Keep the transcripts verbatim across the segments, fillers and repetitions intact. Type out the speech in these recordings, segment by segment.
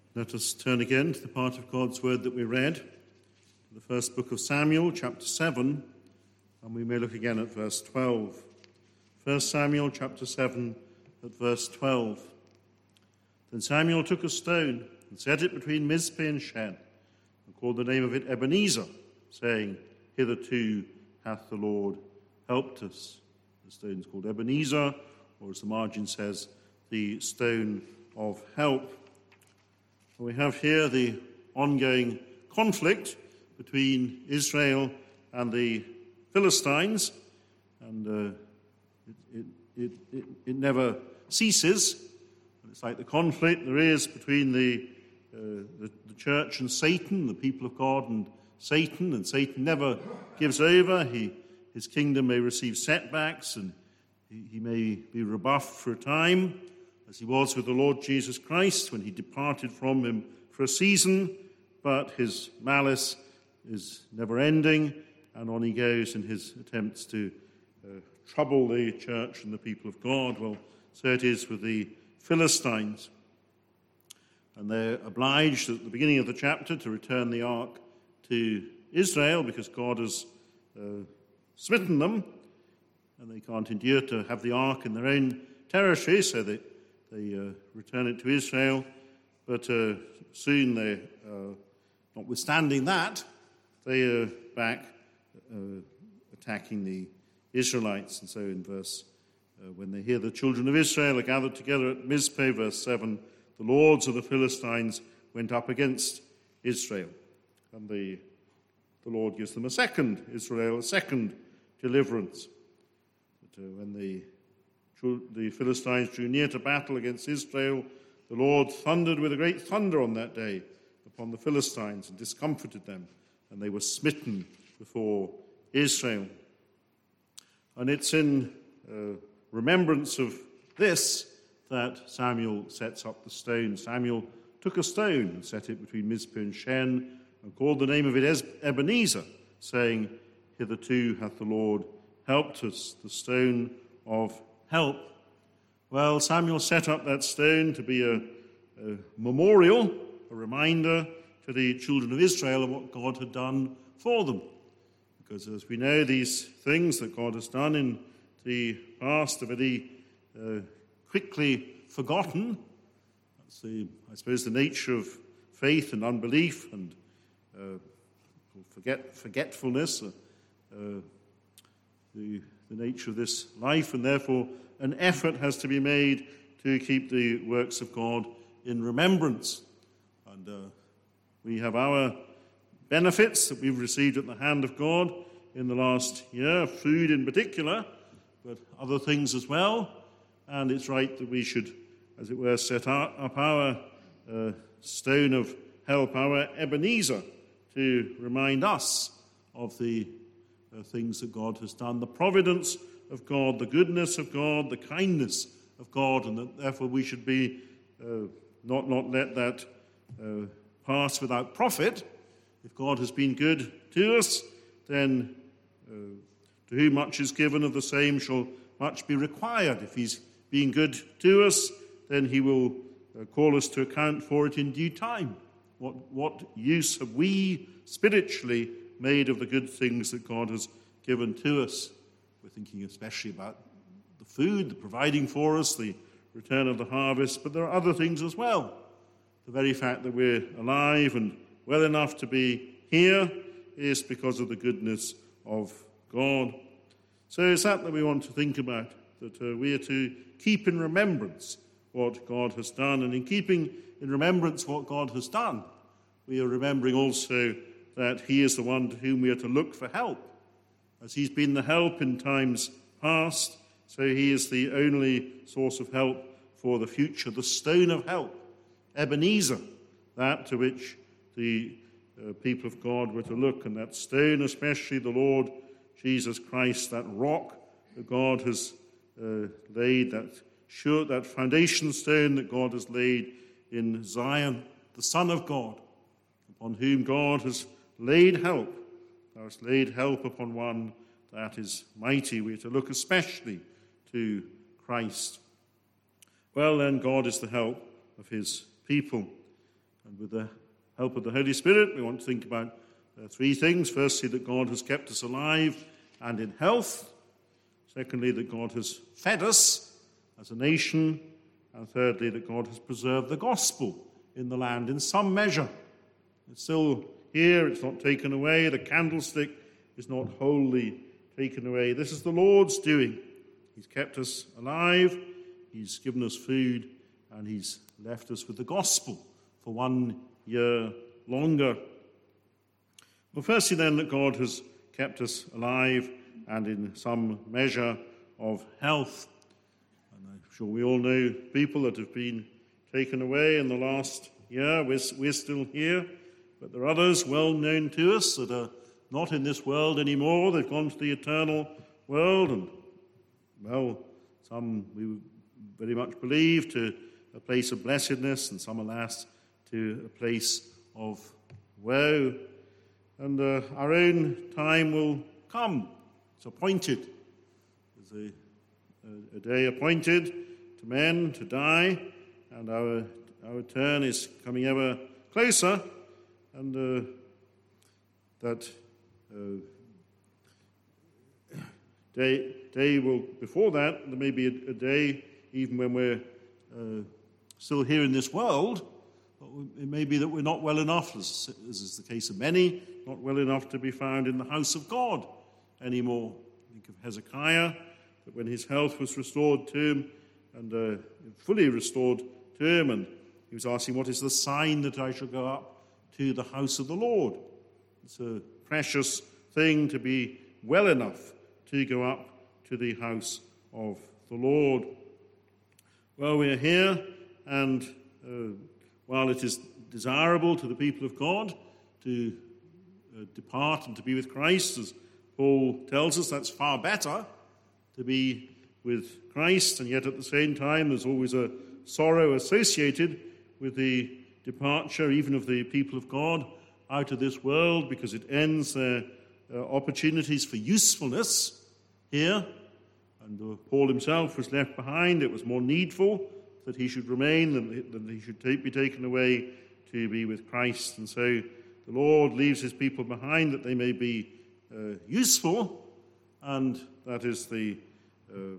Let us turn again to the part of God's word that we read, the first book of Samuel, chapter seven, and we may look again at verse twelve. First Samuel, chapter seven, at verse twelve. Then Samuel took a stone and set it between Mizpeh and Shen, and called the name of it Ebenezer, saying, Hitherto hath the Lord helped us. The stone is called Ebenezer, or as the margin says, the stone of help. We have here the ongoing conflict between Israel and the Philistines, and uh, it, it, it, it never ceases. It's like the conflict there is between the, uh, the, the church and Satan, the people of God and Satan, and Satan never gives over. He, his kingdom may receive setbacks, and he, he may be rebuffed for a time, as he was with the Lord Jesus Christ when he departed from him for a season, but his malice is never-ending, and on he goes in his attempts to uh, trouble the church and the people of God. Well, so it is with the Philistines. And they're obliged at the beginning of the chapter to return the ark to Israel because God has uh, smitten them, and they can't endure to have the ark in their own territory, so they They uh, return it to Israel, but uh, soon they, uh, notwithstanding that, they are back uh, attacking the Israelites. And so in verse, uh, when they hear the children of Israel are gathered together at Mizpeh, verse seven, the lords of the Philistines went up against Israel. And the, the Lord gives them a second Israel, a second deliverance. But uh, when the The Philistines drew near to battle against Israel, the Lord thundered with a great thunder on that day upon the Philistines and discomfited them, and they were smitten before Israel. And it's in uh, remembrance of this that Samuel sets up the stone. Samuel took a stone and set it between Mizpeh and Shen and called the name of it Ebenezer, saying, Hitherto hath the Lord helped us, the stone of help. Well, Samuel set up that stone to be a, a memorial, a reminder to the children of Israel of what God had done for them. Because as we know, these things that God has done in the past are very uh, quickly forgotten. That's the, I suppose, the nature of faith and unbelief and uh, forget, forgetfulness, uh, uh, the the nature of this life, and therefore an effort has to be made to keep the works of God in remembrance. And uh, we have our benefits that we've received at the hand of God in the last year, food in particular, but other things as well. And it's right that we should, as it were, set up our uh, stone of help, our Ebenezer, to remind us of the Uh, things that God has done, the providence of God, the goodness of God, the kindness of God, and that therefore we should be uh, not not let that uh, pass without profit. If God has been good to us, then uh, to whom much is given, of the same shall much be required. If he's been good to us, then he will uh, call us to account for it in due time. What what use have we spiritually made of the good things that God has given to us? We're thinking especially about the food, the providing for us, the return of the harvest, but there are other things as well. The very fact that we're alive and well enough to be here is because of the goodness of God. So it's that that we want to think about, that uh, we are to keep in remembrance what God has done, and in keeping in remembrance what God has done, we are remembering also that he is the one to whom we are to look for help. As he's been the help in times past, so he is the only source of help for the future, the stone of help, Ebenezer, that to which the uh, people of God were to look, and that stone especially, the Lord Jesus Christ, that rock that God has uh, laid, that sure, that foundation stone that God has laid in Zion, the Son of God, upon whom God has laid help. Thou hast laid help upon one that is mighty. We are to look especially to Christ. Well, then, God is the help of his people. And with the help of the Holy Spirit, we want to think about uh, three things. Firstly, that God has kept us alive and in health. Secondly, that God has fed us as a nation. And thirdly, that God has preserved the gospel in the land in some measure. It's still here, it's not taken away. The candlestick is not wholly taken away. This is the Lord's doing. He's kept us alive, he's given us food, and he's left us with the gospel for one year longer. Well, firstly then, that God has kept us alive and in some measure of health. And I'm sure we all know people that have been taken away in the last year. We're, we're still here, but there are others well known to us that are not in this world anymore. They've gone to the eternal world, and, well, some we very much believe to a place of blessedness, and some, alas, to a place of woe. And uh, our own time will come. It's appointed. There's a, a, a day appointed to men to die, and our, our turn is coming ever closer, and uh, that uh, day, day will, before that, there may be a, a day, even when we're uh, still here in this world, but it may be that we're not well enough, as, as is the case of many, not well enough to be found in the house of God anymore. Think of Hezekiah, that when his health was restored to him, and uh, fully restored to him, and he was asking, what is the sign that I shall go up to the house of the Lord? It's a precious thing to be well enough to go up to the house of the Lord. Well, we are here, and uh, while it is desirable to the people of God to uh, depart and to be with Christ, as Paul tells us, that's far better to be with Christ, and yet at the same time there's always a sorrow associated with the departure even of the people of God out of this world, because it ends their uh, opportunities for usefulness here. And uh, Paul himself was left behind. It was more needful that he should remain than, than he should take, be taken away to be with Christ. And so the Lord leaves his people behind that they may be uh, useful, and that is the uh,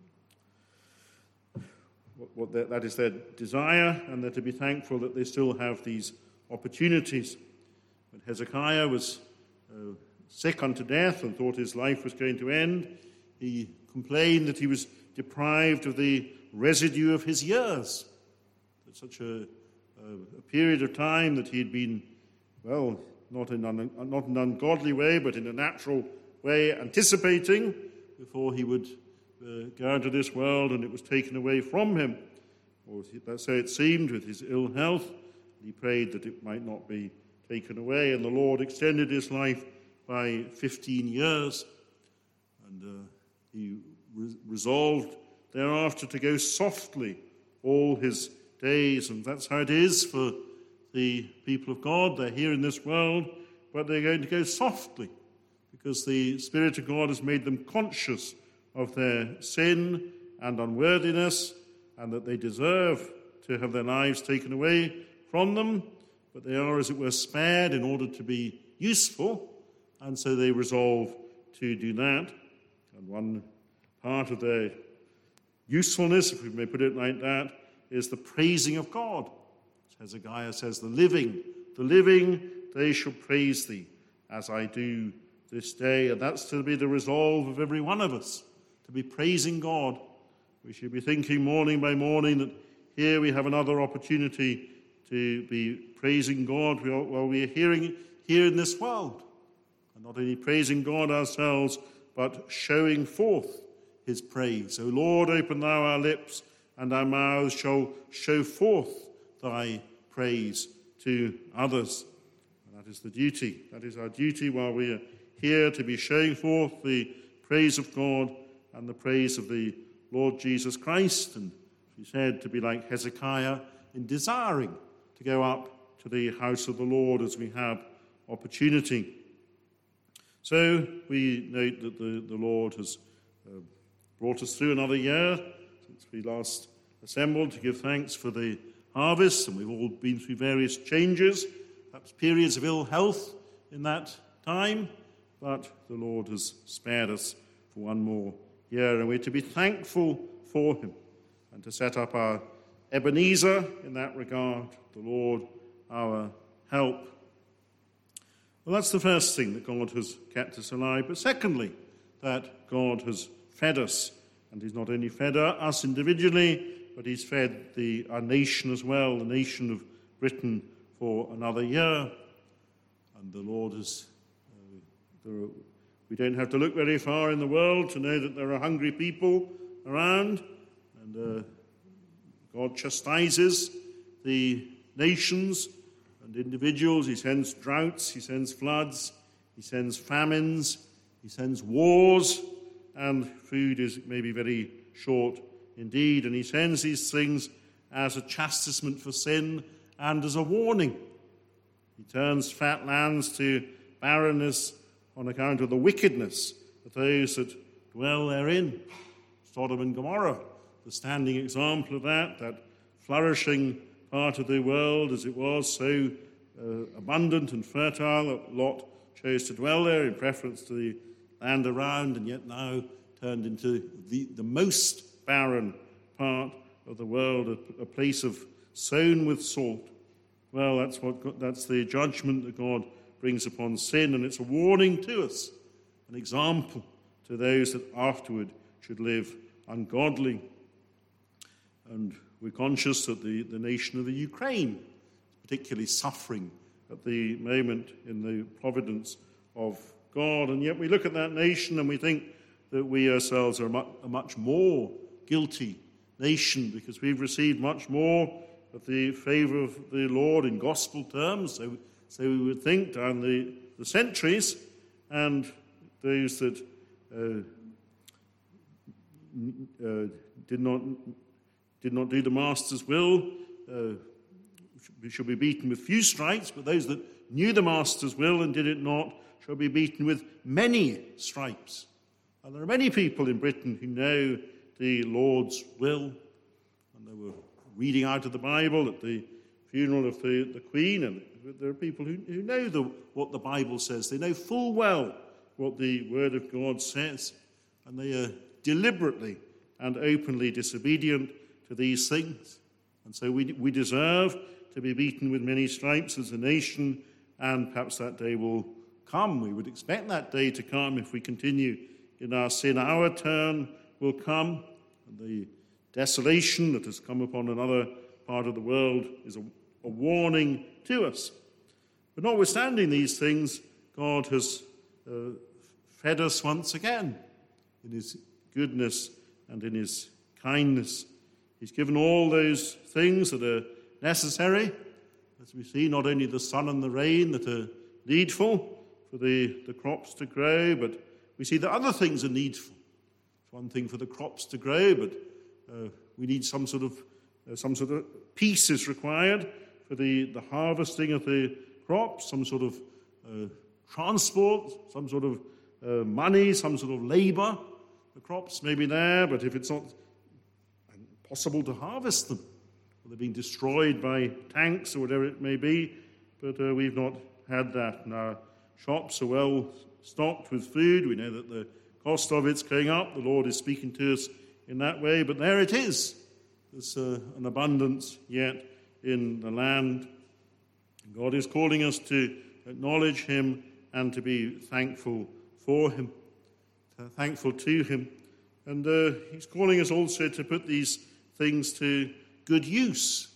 what, what their, that is their desire, and they're to be thankful that they still have these opportunities. When Hezekiah was uh, sick unto death and thought his life was going to end, he complained that he was deprived of the residue of his years. That such a, a, a period of time that he had been, well, not in, un, not in an ungodly way, but in a natural way, anticipating before he would uh, go out of this world, and it was taken away from him. Or so it seemed, with his ill health. He prayed that it might not be taken away, and the Lord extended his life by fifteen years. And uh, he re- resolved thereafter to go softly all his days, and that's how it is for the people of God. They're here in this world, but they're going to go softly, because the Spirit of God has made them conscious of their sin and unworthiness, and that they deserve to have their lives taken away from them, but they are, as it were, spared in order to be useful, and so they resolve to do that. And one part of their usefulness, if we may put it like that, is the praising of God. As Hezekiah says, the living, the living, they shall praise thee, as I do this day. And that's to be the resolve of every one of us, to be praising God. We should be thinking morning by morning that here we have another opportunity to be praising God while we are hearing here in this world. And not only praising God ourselves, but showing forth his praise. O Lord, open thou our lips, and our mouths shall show forth thy praise to others. And that is the duty. That is our duty while we are here, to be showing forth the praise of God and the praise of the Lord Jesus Christ. And she said to be like Hezekiah in desiring to go up to the house of the Lord as we have opportunity. So we note that the, the Lord has uh, brought us through another year since we last assembled to give thanks for the harvest, and we've all been through various changes, perhaps periods of ill health in that time, but the Lord has spared us for one more year, and we're to be thankful for him and to set up our Ebenezer in that regard, the Lord our help. Well, that's the first thing, that God has kept us alive. But secondly, that God has fed us. And he's not only fed us individually, but he's fed the, our nation as well, the nation of Britain, for another year. And the Lord has... Uh, there are, we don't have to look very far in the world to know that there are hungry people around. And uh, God chastises the nations and individuals. He sends droughts, he sends floods, he sends famines, he sends wars, and food is maybe very short indeed. And he sends these things as a chastisement for sin and as a warning. He turns fat lands to barrenness on account of the wickedness of those that dwell therein. Sodom and Gomorrah, the standing example of that, that flourishing part of the world as it was, so uh, abundant and fertile that Lot chose to dwell there in preference to the land around, and yet now turned into the, the most barren part of the world, a, a place of sown with salt. Well, that's what God, that's the judgment that God brings upon sin, and it's a warning to us, an example to those that afterward should live ungodly. And we're conscious that the, the nation of the Ukraine is particularly suffering at the moment in the providence of God. And yet we look at that nation and we think that we ourselves are a much, a much more guilty nation, because we've received much more of the favour of the Lord in gospel terms. So, so we would think down the, the centuries, and those that uh, uh, did not... did not do the master's will, uh, shall be beaten with few stripes, but those that knew the master's will and did it not shall be beaten with many stripes. And there are many people in Britain who know the Lord's will, and they were reading out of the Bible at the funeral of the, the Queen, and there are people who, who know the, what the Bible says. They know full well what the Word of God says, and they are deliberately and openly disobedient to these things. And so we, we deserve to be beaten with many stripes as a nation, and perhaps that day will come. We would expect that day to come if we continue in our sin. Our turn will come, and the desolation that has come upon another part of the world is a, a warning to us. But notwithstanding these things, God has uh, fed us once again in his goodness and in his kindness. He's given all those things that are necessary, as we see, not only the sun and the rain that are needful for the, the crops to grow, but we see that other things are needful. It's one thing for the crops to grow, but uh, we need some sort of uh, some sort of peace is required for the, the harvesting of the crops, some sort of uh, transport, some sort of uh, money, some sort of labour. The crops may be there, but if it's not possible to harvest them, or they're being destroyed by tanks or whatever it may be, but uh, we've not had that. And our shops are well stocked with food. We know that the cost of it's going up. The Lord is speaking to us in that way, but there it is. There's uh, an abundance yet in the land. God is calling us to acknowledge him and to be thankful for him, thankful to him. And uh, he's calling us also to put these things to good use.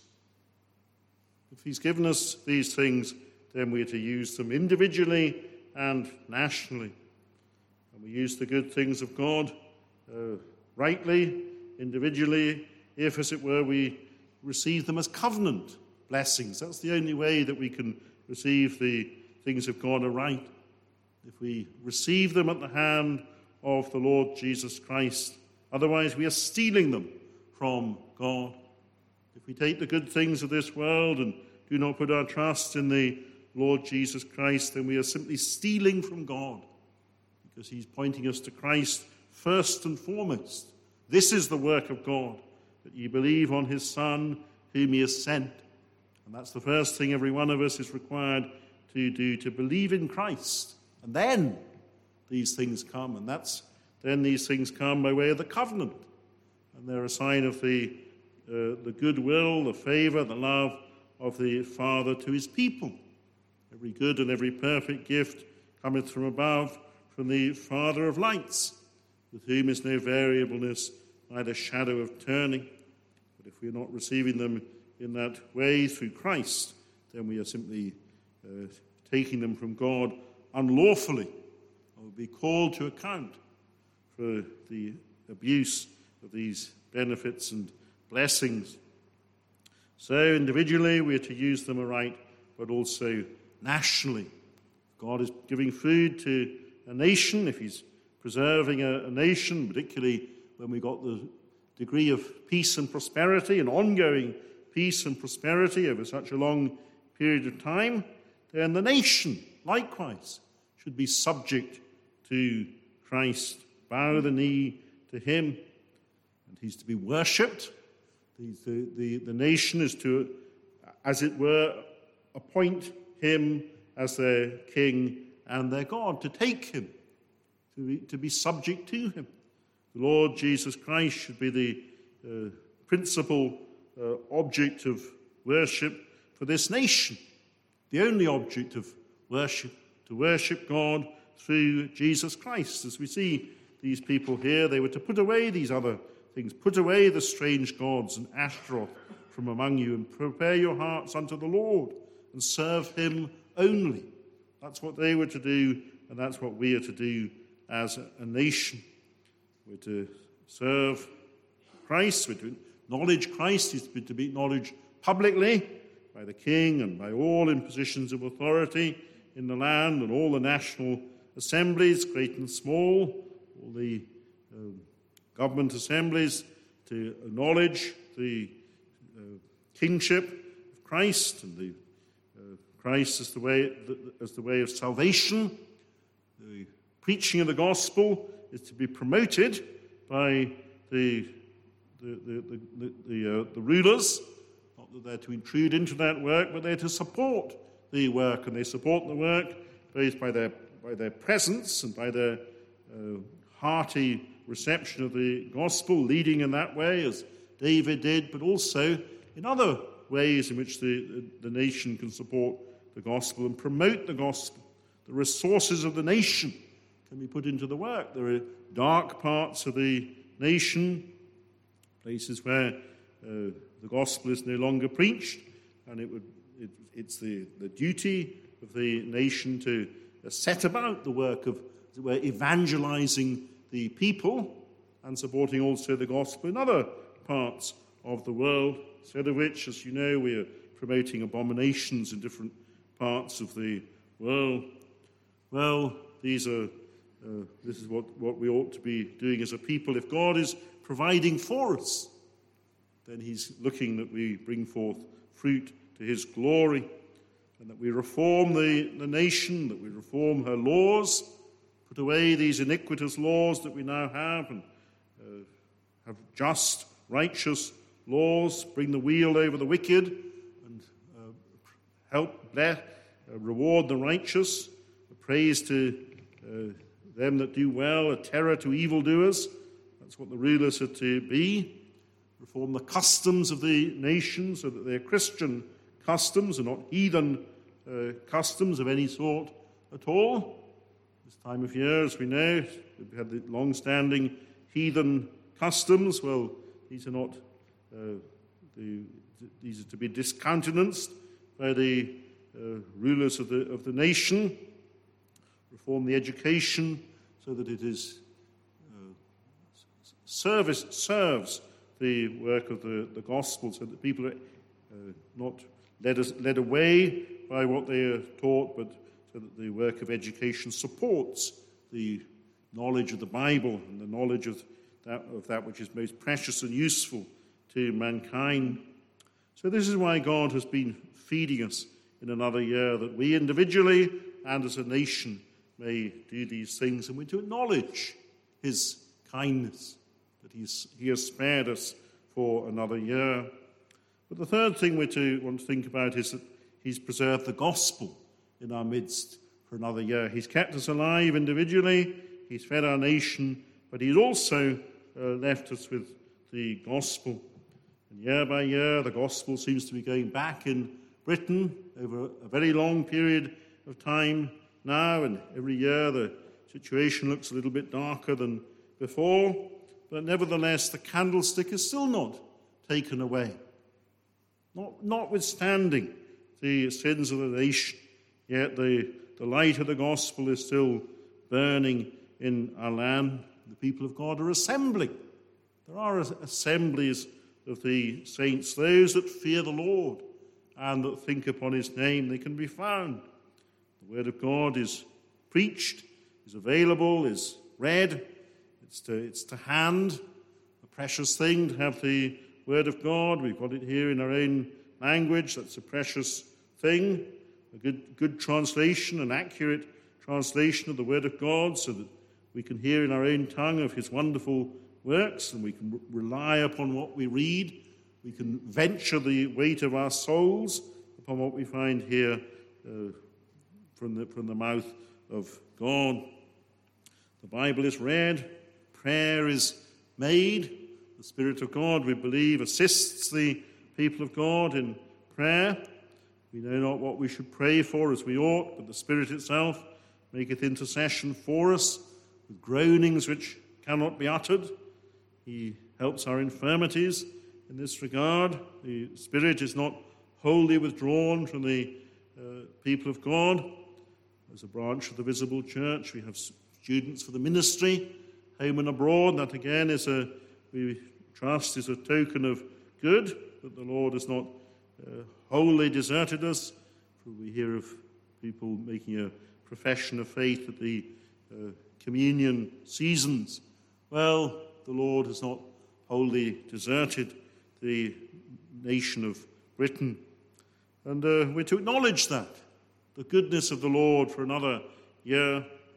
If he's given us these things, then we're to use them individually and nationally. And we use the good things of God uh, rightly, individually, if, as it were, we receive them as covenant blessings. That's the only way that we can receive the things of God aright. If we receive them at the hand of the Lord Jesus Christ. Otherwise, we are stealing them from God. If we take the good things of this world and do not put our trust in the Lord Jesus Christ, then we are simply stealing from God, because he's pointing us to Christ first and foremost. This is the work of God, that ye believe on his Son whom he has sent. And that's the first thing every one of us is required to do, to believe in Christ. And then these things come, and that's then these things come by way of the covenant. And they're a sign of the, uh, the goodwill, the favour, the love of the Father to his people. Every good and every perfect gift cometh from above, from the Father of lights, with whom is no variableness, neither shadow of turning. But if we are not receiving them in that way through Christ, then we are simply uh, taking them from God unlawfully, and will be called to account for the abuse of these benefits and blessings. So individually we are to use them aright, but also nationally. God is giving food to a nation, if he's preserving a, a nation, particularly when we got the degree of peace and prosperity and ongoing peace and prosperity over such a long period of time, then the nation, likewise, should be subject to Christ, bow the knee to him, and he's to be worshipped. The, the, the nation is to, as it were, appoint him as their king and their God, to take him, to be, to be subject to him. The Lord Jesus Christ should be the uh, principal uh, object of worship for this nation, the only object of worship, to worship God through Jesus Christ. As we see these people here, they were to put away these other things, put away the strange gods and Ashtaroth from among you, and prepare your hearts unto the Lord, and serve him only. That's what they were to do, and that's what we are to do as a nation. We're to serve Christ, we're to acknowledge Christ, he's to be acknowledged publicly by the king and by all in positions of authority in the land, and all the national assemblies, great and small, all the uh, government assemblies, to acknowledge the uh, kingship of Christ, and the uh, Christ as the way as the way of salvation. The preaching of the gospel is to be promoted by the the the the, the, the, uh, the rulers. Not that they're to intrude into that work, but they're to support the work, and they support the work both by their by their presence and by their uh, hearty reception of the gospel, leading in that way as David did, but also in other ways in which the, the, the nation can support the gospel and promote the gospel. The resources of the nation can be put into the work. There are dark parts of the nation, places where uh, the gospel is no longer preached, and it would it, it's the, the duty of the nation to uh, set about the work of, as it were, evangelizing the people and supporting also the gospel in other parts of the world, instead of which, as you know, we are promoting abominations in different parts of the world. Well, these are uh, this is what, what we ought to be doing as a people. If God is providing for us, then he's looking that we bring forth fruit to his glory, and that we reform the, the nation, that we reform her laws, put away these iniquitous laws that we now have, and uh, have just, righteous laws, bring the wheel over the wicked, and uh, help bless, uh, reward the righteous, a praise to uh, them that do well, a terror to evildoers. That's what the rulers are to be. Reform the customs of the nation so that they're Christian customs and not heathen uh, customs of any sort at all. This time of year, as we know, we've had the long-standing heathen customs. Well, these are not, uh, the, these are to be discountenanced by the uh, rulers of the, of the nation. Reform the education so that it is uh, service, serves the work of the, the gospel, so that people are uh, not led, us, led away by what they are taught, but so that the work of education supports the knowledge of the Bible and the knowledge of that, of that which is most precious and useful to mankind. So this is why God has been feeding us in another year, that we individually and as a nation may do these things, and we to acknowledge his kindness, that he's, he has spared us for another year. But the third thing we to want to think about is that he's preserved the gospel in our midst for another year. He's kept us alive individually, he's fed our nation, but he's also uh, left us with the gospel. And year by year, the gospel seems to be going back in Britain over a very long period of time now, and every year the situation looks a little bit darker than before, but nevertheless the candlestick is still not taken away. Not, notwithstanding the sins of the nation, yet the, the light of the gospel is still burning in our land. The people of God are assembling. There are assemblies of the saints, those that fear the Lord and that think upon his name. They can be found. The word of God is preached, is available, is read. It's to, it's to hand, a precious thing to have the word of God. We've got it here in our own language. That's a precious thing, a good, good translation, an accurate translation of the word of God, so that we can hear in our own tongue of his wonderful works, and we can rely upon what we read. We can venture the weight of our souls upon what we find here uh, from the, from the mouth of God. The Bible is read, prayer is made. The Spirit of God, we believe, assists the people of God in prayer. We know not what we should pray for as we ought, but the Spirit itself maketh intercession for us with groanings which cannot be uttered. He helps our infirmities in this regard. The Spirit is not wholly withdrawn from the uh, people of God. As a branch of the visible church, we have students for the ministry, home and abroad. That again is a, we trust, is a token of good, that the Lord has not uh, wholly deserted us. For we hear of people making a profession of faith at the uh, communion seasons. Well, the Lord has not wholly deserted the nation of Britain. And uh, we're to acknowledge that, the goodness of the Lord for another year.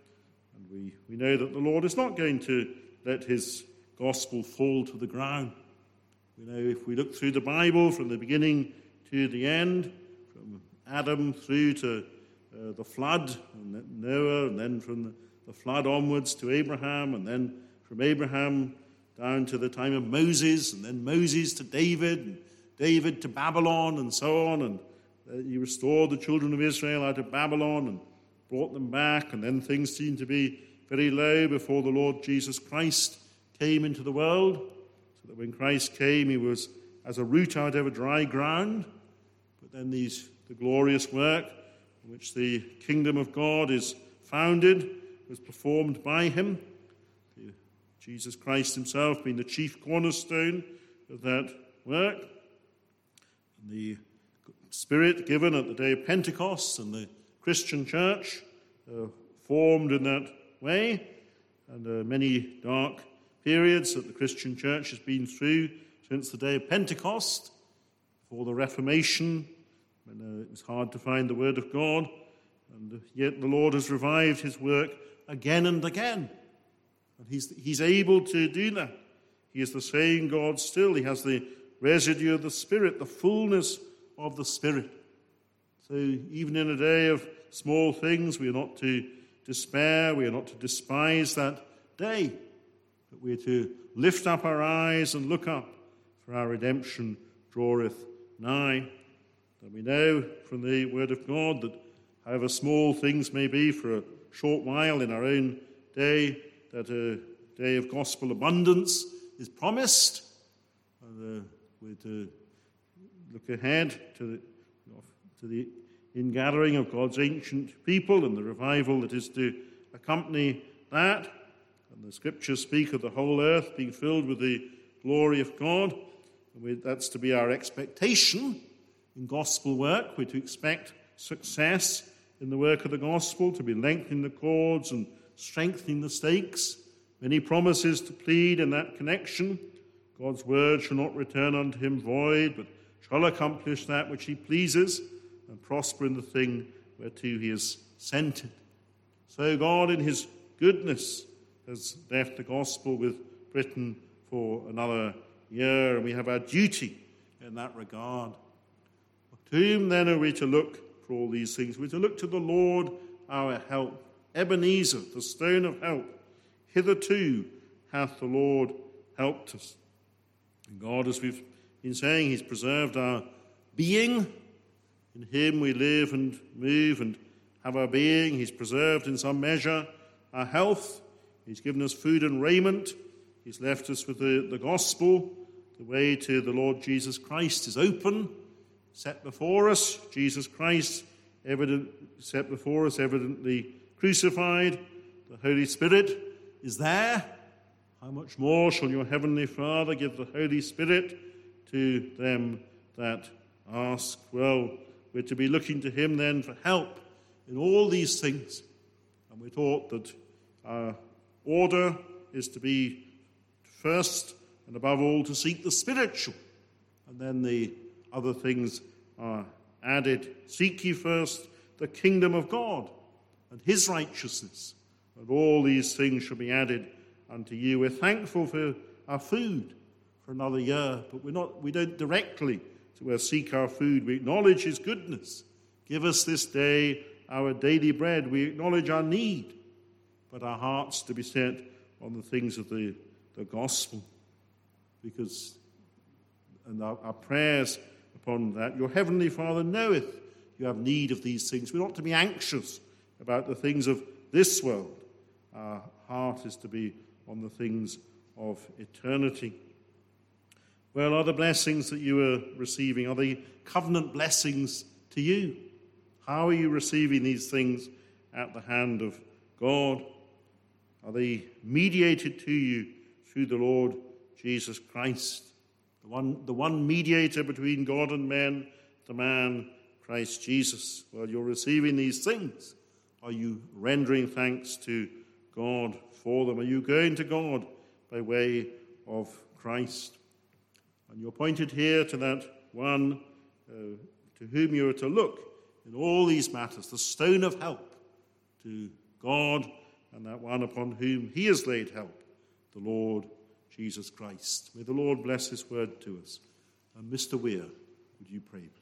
And we, we know that the Lord is not going to let his gospel fall to the ground. We know if we look through the Bible from the beginning to the end, from Adam through to uh, the flood, and then Noah, and then from the, the flood onwards to Abraham, and then from Abraham down to the time of Moses, and then Moses to David, and David to Babylon, and so on. And uh, he restored the children of Israel out of Babylon and brought them back, and then things seemed to be very low before the Lord Jesus Christ came into the world, so that when Christ came, he was as a root out of a dry ground. But then these, the glorious work in which the kingdom of God is founded was performed by him. Jesus Christ himself being the chief cornerstone of that work. And the Spirit given at the day of Pentecost and the Christian church uh, formed in that way. And uh, many dark periods that the Christian church has been through since the day of Pentecost, before the Reformation, when uh, it was hard to find the Word of God. And uh, yet the Lord has revived his work again and again. And he's, he's able to do that. He is the same God still. He has the residue of the Spirit, the fullness of the Spirit. So even in a day of small things, we are not to despair, we are not to despise that day, but we are to lift up our eyes and look up, for our redemption draweth nigh. And we know from the Word of God that however small things may be for a short while in our own day, that a day of gospel abundance is promised. And uh, we're to look ahead to the, to the ingathering of God's ancient people and the revival that is to accompany that. And the scriptures speak of the whole earth being filled with the glory of God. And we, that's to be our expectation in gospel work. We're to expect success in the work of the gospel, to be lengthening the cords and strengthening the stakes. Many promises to plead in that connection. God's word shall not return unto him void, but shall accomplish that which he pleases and prosper in the thing whereto he has sent it. So God in his goodness has left the gospel with Britain for another year, and we have our duty in that regard. To whom then are we to look for all these things? We're to look to the Lord our help. Ebenezer, the stone of help. Hitherto hath the Lord helped us. And God, as we've been saying, he's preserved our being. In him we live and move and have our being. He's preserved in some measure our health. He's given us food and raiment. He's left us with the, the gospel. The way to the Lord Jesus Christ is open, set before us. Jesus Christ evident, set before us, evidently crucified. The Holy Spirit is there. How much more shall your heavenly Father give the Holy Spirit to them that ask? Well, we're to be looking to him then for help in all these things. And we're taught that our order is to be first and above all to seek the spiritual, and then the other things are added. Seek ye first the kingdom of God and his righteousness, and all these things shall be added unto you. We're thankful for our food for another year, but we're not, we don't directly to seek our food. We acknowledge his goodness. Give us this day our daily bread. We acknowledge our need, but our hearts to be set on the things of the, the gospel. Because, and our, our prayers upon that, your heavenly Father knoweth you have need of these things. We're not to be anxious about the things of this world. Our heart is to be on the things of eternity. Well, are the blessings that you are receiving, are the covenant blessings to you? How are you receiving these things at the hand of God? Are they mediated to you through the Lord Jesus Christ, the one, the one mediator between God and men, the man Christ Jesus? Well, you're receiving these things. Are you rendering thanks to God for them? Are you going to God by way of Christ? And you're pointed here to that one uh, to whom you are to look in all these matters, the stone of help, to God, and that one upon whom he has laid help, the Lord Jesus Christ. May the Lord bless his word to us. And Mister Weir, would you pray, please?